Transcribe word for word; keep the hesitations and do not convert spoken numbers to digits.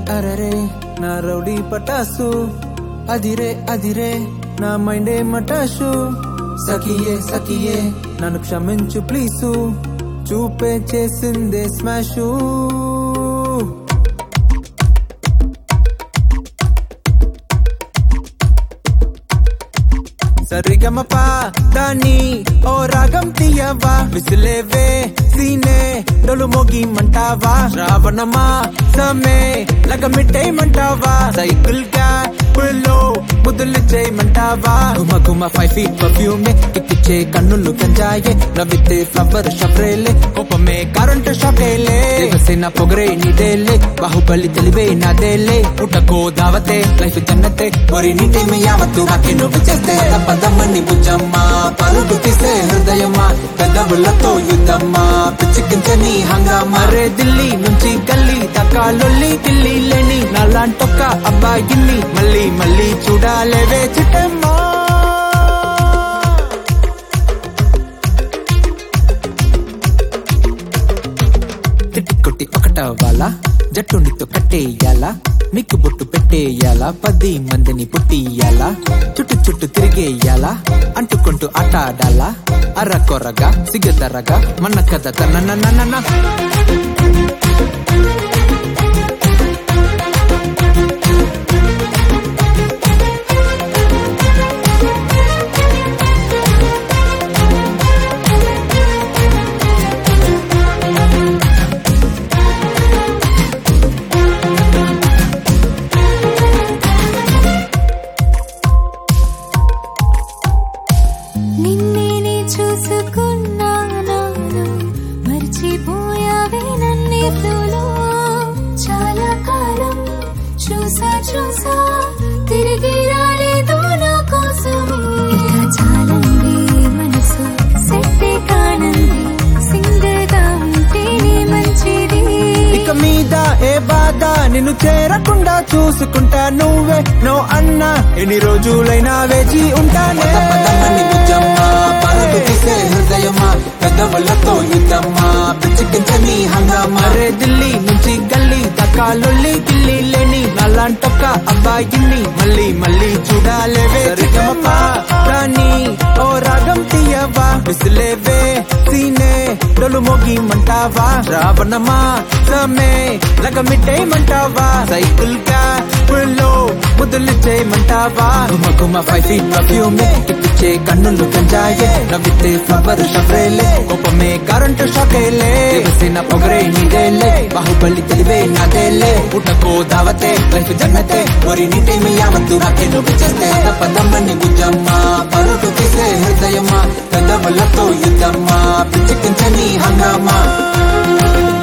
అరరే నా రౌడీ పటాసు అదిరే అదిరే నా మైండే మటాషు సఖియే సఖియే నన్ను క్షమించు ప్లీజు చూపే చేసిందే స్మాషు సరిగమపా దాని ఓ రాగం తీయవా విసిలేవే సీనే డొలు మోగి మంటావా రావణమా సమే లగమిట్టేయమంటావా సైకిల్ గా పుల్లో ముద్దులు చేయమంటావా గుమ గుమ ఫైవ్ ఫీట్ పర్ఫ్యూమే కిక్కిచ్చే కన్నులు గంజాయే నవ్వితే ఫ్లవర్ షఫ్రేలే కోపమే కరెంట్ షాకేలే దేవసేన పొగరే నీడేలే బాహుబలి తెలివే నాదేలే పుట్టకో దావతే లైఫ్ జన్నతే ఒరి నీటే మే యావత్తు నాకే నువ్వు చేస్తే పదమని బుజ్జమ్మా పరుగు తీసే హృదయమా పెదవులతో యుద్ధమ్మా పిచ్చికించని హంగామా రే ఢిల్లీ నుంచి గల్లీ దాకా లొల్లి ఢిల్లీ లేని నాలాంటొక్క అబ్బాయిని మళ్ళీ మళ్ళీ చూడాలేవే చిట్టమ్మా తిట్టి కొట్టి ఒకటవ్వాలా జట్టు నీతో కట్టేయాలా నీకు బొట్టు పెట్టేయాలా పది మందిని పుట్టియాలా చుట్టు చుట్టూ తిరిగేయాలా అంటుకుంటూ ఆట ఆడాలా అర్ర కొర్రగా సిగదరగా మన కథ తన నిన్నే చూసుకున్నాను మర్చిపోయావే నన్నే ఫ్లోలో చాలా కాలం చూసా చూసా తిరిగి రాలేదు నా కోసం ఇక చాలండి మనసు సెట్టే కానండి సింగిల్ గా ఉంటేనే మంచిది ఇక మీద ఏ బాధ నిన్ను చేరకుండా చూసుకుంటా నువ్వే నో అన్నా ఎన్ని రోజులైనా వేచి ఉంటానే పరుగు తీసే హృదయమా పెదవులతో యుద్ధమ్మా పిచ్చికించని హంగామా రే ఢిల్లీ నుంచి గల్లీ దాకా లొల్లి గిల్లి లేని నాలాంటొక్క అబ్బాయిని మళ్ళీ మళ్ళీ చూడాలేవే సరిగమపా దాని ఓ రాగం తీయవా విసిలేవే సీనే డొలు మోగి మంటావా రావణమా సమే లగమిట్టేయమంటావా సైకిల్ గా పుల్లో ముద్దులు చేయమంటావా గుమ గుమ ఫైవ్ ఫీట్ పర్ఫ్యూమే కిక్కిచ్చే కన్నులు గంజాయే నవ్వితే ఫ్లవర్ షఫ్రేలే కోపమే కరెంట్ షాకేలే దేవసేన పొగరే నీడేలే బాహుబలి తెలివే నాదేలే పుట్టకో దావతే లైఫ్ జన్నతే ఒరి నీటే మే యావత్తు నాకే నువ్వు చేస్తే పదమని బుజ్జమ్మా పరుగు తీసే హృదయమా పెదవులతో యుద్ధమ్మా పిచ్చికించని హంగామా